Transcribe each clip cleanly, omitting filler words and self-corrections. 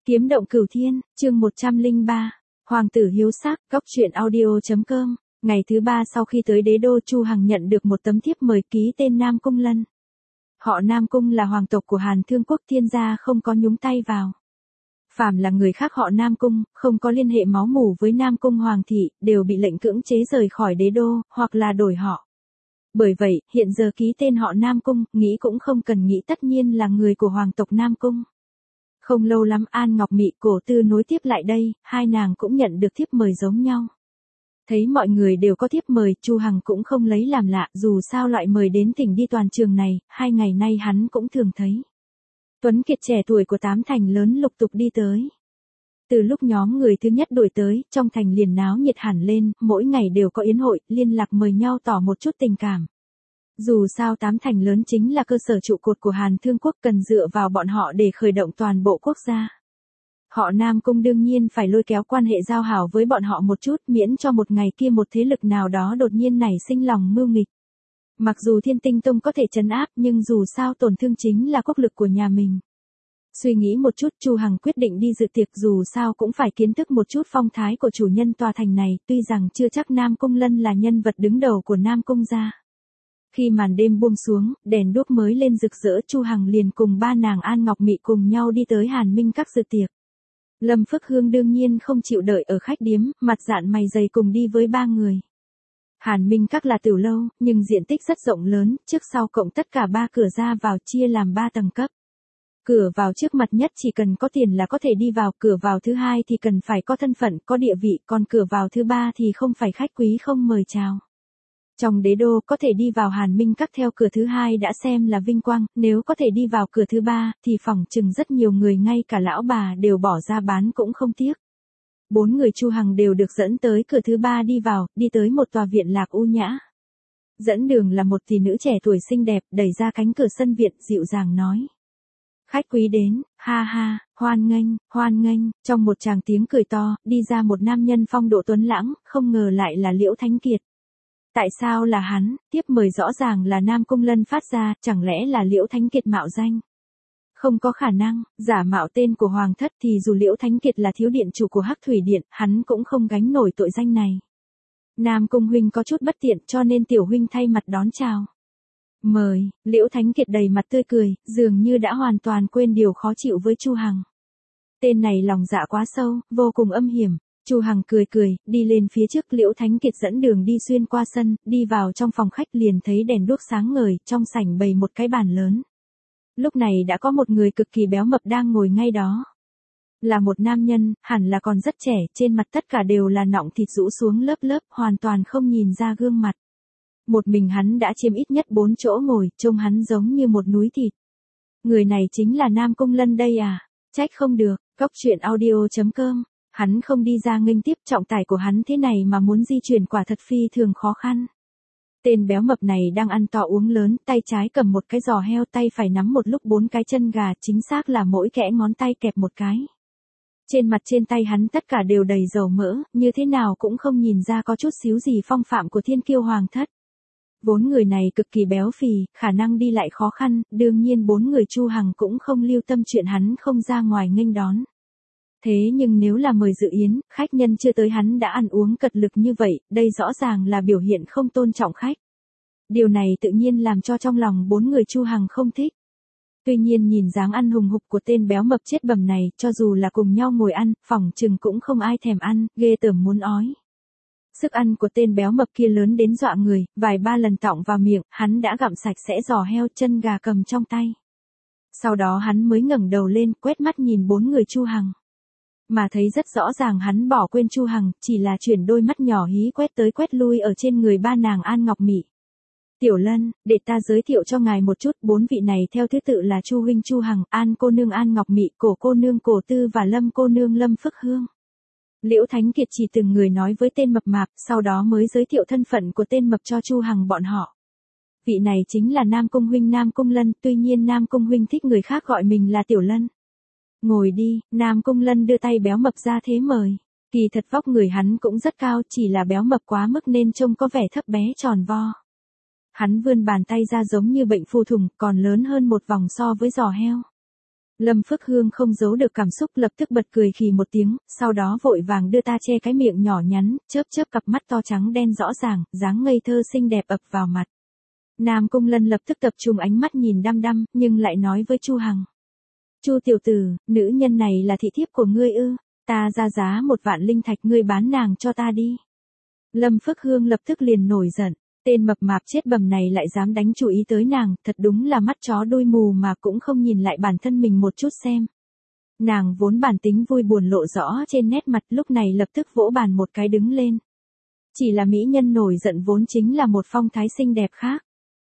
Kiếm động cửu thiên, chương 103. Hoàng tử hiếu sắc, góc truyện audio.com. Ngày thứ 3 sau khi tới đế đô, Chu Hằng nhận được một tấm thiếp mời ký tên Nam Cung Lân. Họ Nam Cung là hoàng tộc của Hàn Thương quốc, Thiên gia không có nhúng tay vào. Phàm là người khác họ Nam Cung, không có liên hệ máu mủ với Nam Cung hoàng thị, đều bị lệnh cưỡng chế rời khỏi đế đô, hoặc là đổi họ. Bởi vậy, hiện giờ ký tên họ Nam Cung, nghĩ cũng không cần nghĩ, tất nhiên là người của hoàng tộc Nam Cung. Không lâu lắm An Ngọc Mị, Cổ Tư nối tiếp lại đây, hai nàng cũng nhận được thiếp mời giống nhau. Thấy mọi người đều có thiếp mời, Chu Hằng cũng không lấy làm lạ, dù sao loại mời đến thỉnh đi toàn trường này, 2 ngày nay hắn cũng thường thấy. Tuấn kiệt trẻ tuổi của tám thành lớn lục tục đi tới. Từ lúc nhóm người thứ nhất đổi tới, trong thành liền náo nhiệt hẳn lên, mỗi ngày đều có yến hội, liên lạc mời nhau tỏ một chút tình cảm. Dù sao tám thành lớn chính là cơ sở trụ cột của Hàn Thương quốc, cần dựa vào bọn họ để khởi động toàn bộ quốc gia. Họ Nam Cung đương nhiên phải lôi kéo quan hệ giao hảo với bọn họ một chút, miễn cho một ngày kia một thế lực nào đó đột nhiên nảy sinh lòng mưu nghịch. Mặc dù Thiên Tinh Tông có thể trấn áp, nhưng dù sao tổn thương chính là quốc lực của nhà mình. Suy nghĩ một chút, Chu Hằng quyết định đi dự tiệc, dù sao cũng phải kiến thức một chút phong thái của chủ nhân tòa thành này, tuy rằng chưa chắc Nam Cung Lân là nhân vật đứng đầu của Nam Cung gia. Khi màn đêm buông xuống, đèn đuốc mới lên rực rỡ, Chu Hằng liền cùng ba nàng An Ngọc Mị cùng nhau đi tới Hàn Minh các dự tiệc. Lâm Phước Hương đương nhiên không chịu đợi ở khách điếm, mặt dạn mày dày cùng đi với ba người. Hàn Minh các là tiểu lâu, nhưng diện tích rất rộng lớn, trước sau cộng tất cả 3 cửa ra vào chia làm 3 tầng cấp. Cửa vào trước mặt nhất chỉ cần có tiền là có thể đi vào, cửa vào thứ hai thì cần phải có thân phận, có địa vị, còn cửa vào thứ ba thì không phải khách quý không mời chào. Trong đế đô có thể đi vào Hàn Minh các theo cửa thứ hai đã xem là vinh quang, nếu có thể đi vào cửa thứ ba thì phỏng chừng rất nhiều người ngay cả lão bà đều bỏ ra bán cũng không tiếc. 4 người Chu Hằng đều được dẫn tới cửa thứ ba đi vào, đi tới một tòa viện lạc u nhã. Dẫn đường là một tỷ nữ trẻ tuổi xinh đẹp, đẩy ra cánh cửa sân viện, dịu dàng nói: "Khách quý đến, ha ha, hoan nghênh." Trong một tràng tiếng cười to, đi ra một nam nhân phong độ tuấn lãng, không ngờ lại là Liễu Thánh Kiệt. Tại sao là hắn? Tiếp mời rõ ràng là Nam Cung Lân phát ra, chẳng lẽ là Liễu Thánh Kiệt mạo danh? Không có khả năng, giả mạo tên của hoàng thất thì dù Liễu Thánh Kiệt là thiếu điện chủ của Hắc Thủy Điện, hắn cũng không gánh nổi tội danh này. Nam Cung huynh có chút bất tiện, cho nên tiểu huynh thay mặt đón chào. Mời. Liễu Thánh Kiệt đầy mặt tươi cười, dường như đã hoàn toàn quên điều khó chịu với Chu Hằng. Tên này lòng dạ quá sâu, vô cùng âm hiểm. Chu Hằng cười cười, đi lên phía trước, Liễu Thánh Kiệt dẫn đường đi xuyên qua sân, đi vào trong phòng khách liền thấy đèn đuốc sáng ngời, trong sảnh bày một cái bàn lớn. Lúc này đã có một người cực kỳ béo mập đang ngồi ngay đó. Là một nam nhân, hẳn là còn rất trẻ, trên mặt tất cả đều là nọng thịt rũ xuống lớp lớp, hoàn toàn không nhìn ra gương mặt. Một mình hắn đã chiếm ít nhất 4 chỗ ngồi, trông hắn giống như một núi thịt. Người này chính là Nam Cung Lân đây à? Trách không được, góc truyện audio.com. Hắn không đi ra nghênh tiếp, trọng tải của hắn thế này mà muốn di chuyển quả thật phi thường khó khăn. Tên béo mập này đang ăn to uống lớn, tay trái cầm một cái giò heo, tay phải nắm một lúc 4 cái chân gà, chính xác là mỗi kẽ ngón tay kẹp một cái. Trên mặt trên tay hắn tất cả đều đầy dầu mỡ, như thế nào cũng không nhìn ra có chút xíu gì phong phạm của thiên kiêu hoàng thất. Vốn người này cực kỳ béo phì, khả năng đi lại khó khăn, đương nhiên 4 người Chu Hằng cũng không lưu tâm chuyện hắn không ra ngoài nghênh đón. Thế nhưng nếu là mời dự yến, khách nhân chưa tới hắn đã ăn uống cật lực như vậy, đây rõ ràng là biểu hiện không tôn trọng khách. Điều này tự nhiên làm cho trong lòng 4 người Chu Hằng không thích. Tuy nhiên nhìn dáng ăn hùng hục của tên béo mập chết bầm này, cho dù là cùng nhau ngồi ăn, phỏng chừng cũng không ai thèm ăn, ghê tởm muốn ói. Sức ăn của tên béo mập kia lớn đến dọa người, vài ba lần tọng vào miệng, hắn đã gặm sạch sẽ giò heo, chân gà cầm trong tay. Sau đó hắn mới ngẩng đầu lên, quét mắt nhìn 4 người Chu Hằng. Mà thấy rất rõ ràng hắn bỏ quên Chu Hằng, chỉ là chuyển đôi mắt nhỏ hí quét tới quét lui ở trên người ba nàng An Ngọc Mị. "Tiểu Lân, để ta giới thiệu cho ngài một chút, 4 vị này theo thứ tự là Chu huynh Chu Hằng, An cô nương An Ngọc Mị, Cổ cô nương Cổ Tư và Lâm cô nương Lâm Phước Hương." Liễu Thánh Kiệt chỉ từng người nói với tên mập mạp, sau đó mới giới thiệu thân phận của tên mập cho Chu Hằng bọn họ. Vị này chính là Nam Cung huynh Nam Cung Lân, tuy nhiên Nam Cung huynh thích người khác gọi mình là Tiểu Lân. "Ngồi đi." Nam Cung Lân đưa tay béo mập ra thế mời. Kỳ thật vóc người hắn cũng rất cao, chỉ là béo mập quá mức nên trông có vẻ thấp bé tròn vo. Hắn vươn bàn tay ra giống như bệnh phu thùng, còn lớn hơn một vòng so với giò heo. Lâm Phước Hương không giấu được cảm xúc, lập tức bật cười khì một tiếng, sau đó vội vàng đưa ta che cái miệng nhỏ nhắn, chớp chớp cặp mắt to trắng đen rõ ràng, dáng ngây thơ xinh đẹp ập vào mặt. Nam Cung Lân lập tức tập trung ánh mắt nhìn đăm đăm, nhưng lại nói với Chu Hằng. Chu tiểu tử, nữ nhân này là thị thiếp của ngươi ư? Ta ra giá 1 vạn linh thạch, ngươi bán nàng cho ta đi. Lâm Phước Hương lập tức liền nổi giận. Tên mập mạp chết bầm này lại dám đánh chú ý tới nàng, thật đúng là mắt chó đuôi mù mà cũng không nhìn lại bản thân mình một chút xem. Nàng vốn bản tính vui buồn lộ rõ trên nét mặt, lúc này lập tức vỗ bàn một cái đứng lên. Chỉ là mỹ nhân nổi giận vốn chính là một phong thái xinh đẹp khác.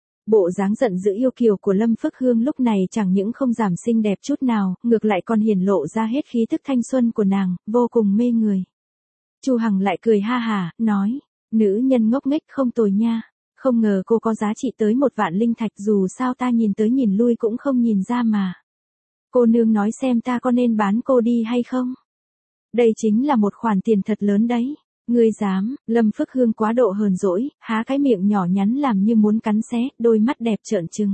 Bộ dáng giận dữ yêu kiều của Lâm Phước Hương lúc này chẳng những không giảm xinh đẹp chút nào, ngược lại còn hiển lộ ra hết khí tức thanh xuân của nàng, vô cùng mê người. Chu Hằng lại cười ha hả, nói, nữ nhân ngốc nghếch không tồi nha, không ngờ cô có giá trị tới 1 vạn linh thạch, dù sao ta nhìn tới nhìn lui cũng không nhìn ra mà. Cô nương nói xem ta có nên bán cô đi hay không? Đây chính là một khoản tiền thật lớn đấy. Ngươi dám? Lâm Phước Hương quá độ hờn dỗi, há cái miệng nhỏ nhắn làm như muốn cắn xé, đôi mắt đẹp trợn trừng.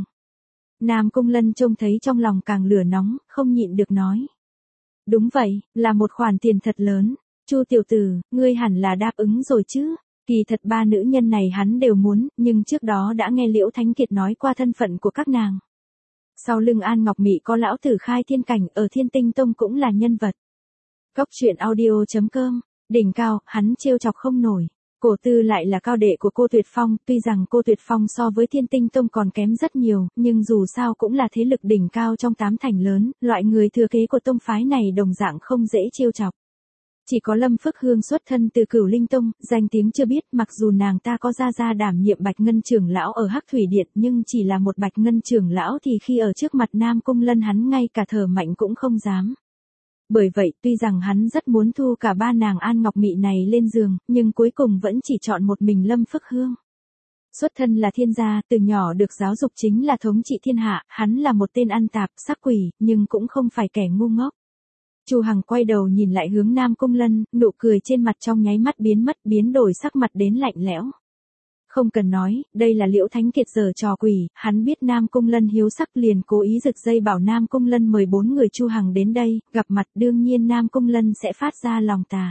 Nam Cung Lân trông thấy trong lòng càng lửa nóng, không nhịn được nói. Đúng vậy, là một khoản tiền thật lớn. Chu tiểu tử, ngươi hẳn là đáp ứng rồi chứ? Kỳ thật 3 nữ nhân này hắn đều muốn, nhưng trước đó đã nghe Liễu Thánh Kiệt nói qua thân phận của các nàng. Sau lưng An Ngọc Mị có lão tử Khai Thiên Cảnh, ở Thiên Tinh Tông cũng là nhân vật. Cốc truyện audio.com, đỉnh cao, hắn trêu chọc không nổi. Cổ Tư lại là cao đệ của cô Tuyệt Phong, tuy rằng cô Tuyệt Phong so với Thiên Tinh Tông còn kém rất nhiều, nhưng dù sao cũng là thế lực đỉnh cao trong 8 thành lớn, loại người thừa kế của tông phái này đồng dạng không dễ trêu chọc. Chỉ có Lâm Phước Hương xuất thân từ Cửu Linh Tông, danh tiếng chưa biết, mặc dù nàng ta có gia đảm nhiệm Bạch Ngân trưởng lão ở Hắc Thủy Điện, nhưng chỉ là một Bạch Ngân trưởng lão thì khi ở trước mặt Nam Cung Lân hắn ngay cả thở mạnh cũng không dám. Bởi vậy, tuy rằng hắn rất muốn thu cả 3 nàng An Ngọc Mị này lên giường, nhưng cuối cùng vẫn chỉ chọn một mình Lâm Phước Hương. Xuất thân là thiên gia, từ nhỏ được giáo dục chính là thống trị thiên hạ, hắn là một tên ăn tạp, sắc quỷ, nhưng cũng không phải kẻ ngu ngốc. Chu Hằng quay đầu nhìn lại hướng Nam Cung Lân, nụ cười trên mặt trong nháy mắt biến mất, biến đổi sắc mặt đến lạnh lẽo. Không cần nói, đây là Liễu Thánh Kiệt giở trò quỷ, hắn biết Nam Cung Lân hiếu sắc liền cố ý giật dây bảo Nam Cung Lân mời 4 người Chu Hằng đến đây, gặp mặt đương nhiên Nam Cung Lân sẽ phát ra lòng tà.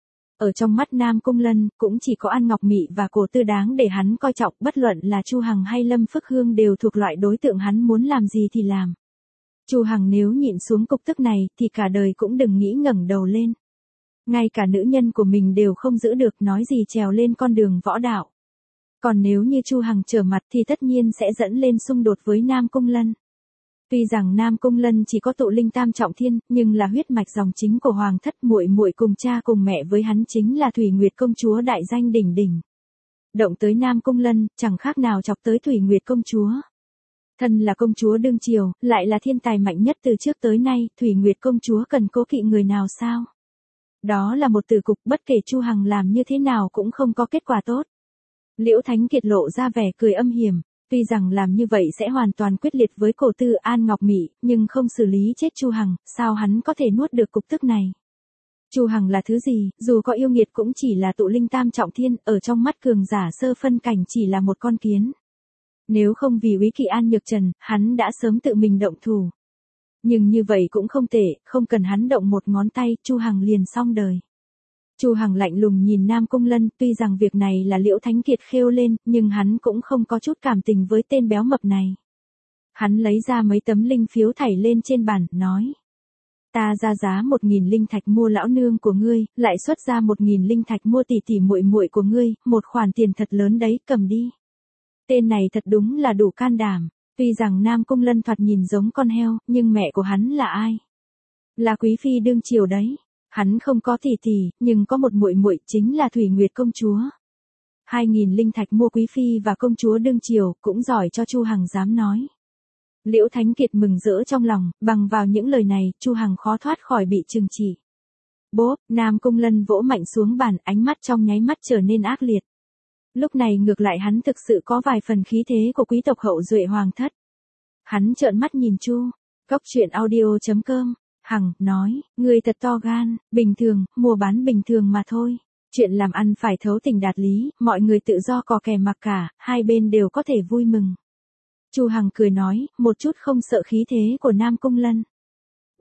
Ở trong mắt Nam Cung Lân, cũng chỉ có An Ngọc Mị và Cổ Tư đáng để hắn coi trọng, bất luận là Chu Hằng hay Lâm Phước Hương đều thuộc loại đối tượng hắn muốn làm gì thì làm. Chu Hằng nếu nhịn xuống cục tức này thì cả đời cũng đừng nghĩ ngẩng đầu lên. Ngay cả nữ nhân của mình đều không giữ được, nói gì trèo lên con đường võ đạo. Còn nếu như Chu Hằng trở mặt thì tất nhiên sẽ dẫn lên xung đột với Nam Cung Lân. Tuy rằng Nam Cung Lân chỉ có tụ linh tam trọng thiên, nhưng là huyết mạch dòng chính của hoàng thất, muội muội cùng cha cùng mẹ với hắn chính là Thủy Nguyệt công chúa đại danh đỉnh đỉnh. Động tới Nam Cung Lân, chẳng khác nào chọc tới Thủy Nguyệt công chúa. Thân là công chúa đương triều, lại là thiên tài mạnh nhất từ trước tới nay, Thủy Nguyệt công chúa cần cố kỵ người nào sao? Đó là một tử cục, bất kể Chu Hằng làm như thế nào cũng không có kết quả tốt. Liễu Thánh Kiệt lộ ra vẻ cười âm hiểm, tuy rằng làm như vậy sẽ hoàn toàn quyết liệt với Cổ Tư An Ngọc Mị, nhưng không xử lý chết Chu Hằng, sao hắn có thể nuốt được cục tức này? Chu Hằng là thứ gì, dù có yêu nghiệt cũng chỉ là tụ linh tam trọng thiên, ở trong mắt cường giả sơ phân cảnh chỉ là một con kiến. Nếu không vì Úy Kỵ An Nhược Trần, hắn đã sớm tự mình động thủ. Nhưng như vậy cũng không tệ, không cần hắn động một ngón tay, Chu Hằng liền xong đời. Chu Hằng lạnh lùng nhìn Nam Cung Lân, tuy rằng việc này là Liễu Thánh Kiệt khêu lên, nhưng hắn cũng không có chút cảm tình với tên béo mập này. Hắn lấy ra mấy tấm linh phiếu thảy lên trên bàn, nói. Ta ra giá 1.000 linh thạch mua lão nương của ngươi, lại xuất ra 1.000 linh thạch mua tỷ tỷ muội muội của ngươi, một khoản tiền thật lớn đấy, cầm đi. Tên này thật đúng là đủ can đảm, tuy rằng Nam Cung Lân thoạt nhìn giống con heo, nhưng mẹ của hắn là ai? Là quý phi đương triều đấy. Hắn không có tỷ tỷ, nhưng có một muội muội chính là Thủy Nguyệt công chúa. 2.000 linh thạch mua quý phi và công chúa đương triều, cũng giỏi cho Chu Hằng dám nói. Liễu Thánh Kiệt mừng rỡ trong lòng, bằng vào những lời này, Chu Hằng khó thoát khỏi bị trừng trị. Bốp, Nam Cung Lân vỗ mạnh xuống bàn, ánh mắt trong nháy mắt trở nên ác liệt. Lúc này ngược lại hắn thực sự có vài phần khí thế của quý tộc hậu duệ hoàng thất. Hắn trợn mắt nhìn Chu. Cốc truyện audio.com. Hằng, nói, ngươi thật to gan, bình thường, mua bán bình thường mà thôi. Chuyện làm ăn phải thấu tình đạt lý, mọi người tự do cò kè mặc cả, hai bên đều có thể vui mừng. Chu Hằng cười nói, một chút không sợ khí thế của Nam Cung Lân.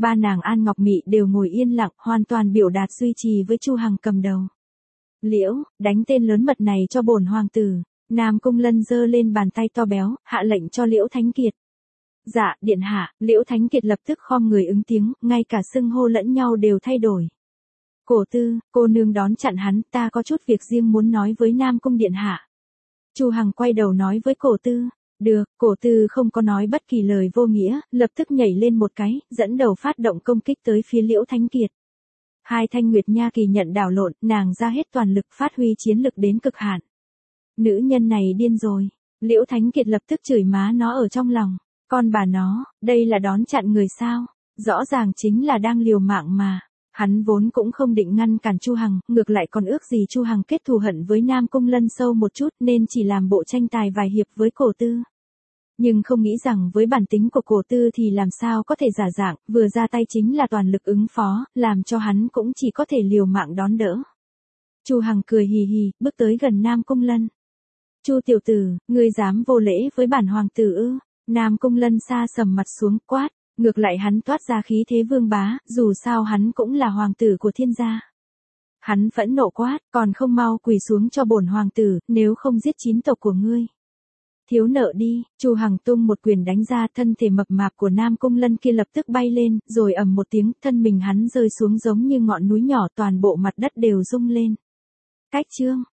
ba nàng An Ngọc Mị đều ngồi yên lặng, hoàn toàn biểu đạt duy trì với Chu Hằng cầm đầu. Liễu, đánh tên lớn mật này cho bổn hoàng tử. Nam Cung Lân giơ lên bàn tay to béo, hạ lệnh cho Liễu Thánh Kiệt. Dạ, điện hạ. Liễu Thánh Kiệt lập tức khom người ứng tiếng, ngay cả xưng hô lẫn nhau đều thay đổi. Cổ Tư, cô nương đón chặn hắn, ta có chút việc riêng muốn nói với Nam Cung điện hạ. Chu Hằng quay đầu nói với Cổ Tư. Được, Cổ Tư không có nói bất kỳ lời vô nghĩa, lập tức nhảy lên một cái, dẫn đầu phát động công kích tới phía Liễu Thánh Kiệt. Hai thanh nguyệt nha kỳ nhận đảo lộn, nàng ra hết toàn lực phát huy chiến lực đến cực hạn. Nữ nhân này điên rồi. Liễu Thánh Kiệt lập tức chửi má nó ở trong lòng. Con bà nó, đây là đón chặn người sao? Rõ ràng chính là đang liều mạng mà. Hắn vốn cũng không định ngăn cản Chu Hằng, ngược lại còn ước gì Chu Hằng kết thù hận với Nam Cung Lân sâu một chút nên chỉ làm bộ tranh tài vài hiệp với Cổ Tư. Nhưng không nghĩ rằng với bản tính của Cổ Tư thì làm sao có thể giả dạng, vừa ra tay chính là toàn lực ứng phó, làm cho hắn cũng chỉ có thể liều mạng đón đỡ. Chu Hằng cười hì hì, bước tới gần Nam Cung Lân. Chu tiểu tử, ngươi dám vô lễ với bản hoàng tử ư? Nam Cung Lân sa sầm mặt xuống quát, ngược lại hắn toát ra khí thế vương bá, dù sao hắn cũng là hoàng tử của thiên gia. Hắn phẫn nộ quát, còn không mau quỳ xuống cho bổn hoàng tử, nếu không giết 9 tộc của ngươi. Thiếu nợ đi. Chu Hằng tung một quyền đánh ra, thân thể mập mạp của Nam Cung Lân kia lập tức bay lên, rồi ầm một tiếng, thân mình hắn rơi xuống giống như ngọn núi nhỏ, toàn bộ mặt đất đều rung lên. Cách chương